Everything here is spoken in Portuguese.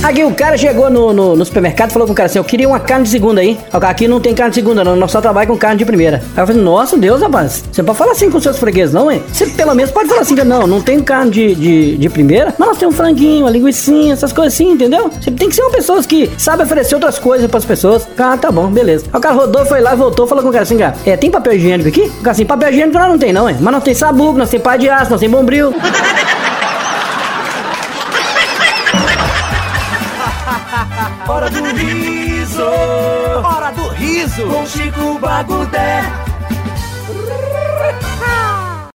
Aqui o cara chegou no supermercado e falou com o cara assim: eu queria uma carne de segunda aí. O cara, aqui não tem carne de segunda não, nós só trabalhamos com carne de primeira. Aí eu falei: nossa Deus, rapaz, você não pode falar assim com seus fregueses não, hein? Você pelo menos pode falar assim: não tem carne de primeira, mas nós temos um franguinho, uma linguicinha, essas coisas assim, entendeu? Você tem que ser uma pessoa que sabe oferecer outras coisas pras pessoas. Ah, tá bom, beleza. Aí o cara rodou, foi lá, voltou, falou com o cara assim: cara, tem papel higiênico aqui? O cara assim: papel higiênico nós não tem não, hein? Mas nós tem sabugo, nós tem pá de aço, nós tem bombril. Hora do riso! Hora do riso! Com Chico Bagudé!